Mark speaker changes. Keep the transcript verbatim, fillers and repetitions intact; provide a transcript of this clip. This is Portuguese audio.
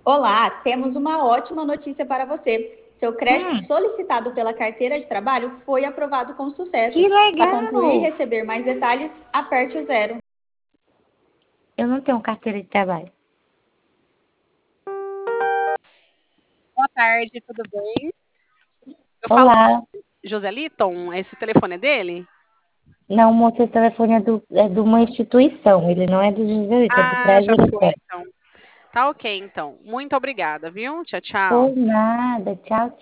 Speaker 1: Olá, temos uma ótima notícia para você. Seu crédito
Speaker 2: Hum,
Speaker 1: solicitado pela carteira de trabalho foi aprovado com sucesso.
Speaker 2: que
Speaker 1: Para concluir e
Speaker 2: legal!
Speaker 1: receber mais detalhes, aperte o zero.
Speaker 2: Eu não tenho carteira de trabalho.
Speaker 3: Boa tarde, tudo bem? Eu falo
Speaker 2: Olá.
Speaker 3: José Liton, esse telefone é dele?
Speaker 2: Não, moço, esse telefone é, do, é de uma instituição. Ele não é do Jesuíta, é do
Speaker 3: Ah,
Speaker 2: Prédio
Speaker 3: já foi
Speaker 2: Unicef.
Speaker 3: então. Tá ok, então. Muito obrigada, viu? Tchau, tchau.
Speaker 2: Por nada. Tchau,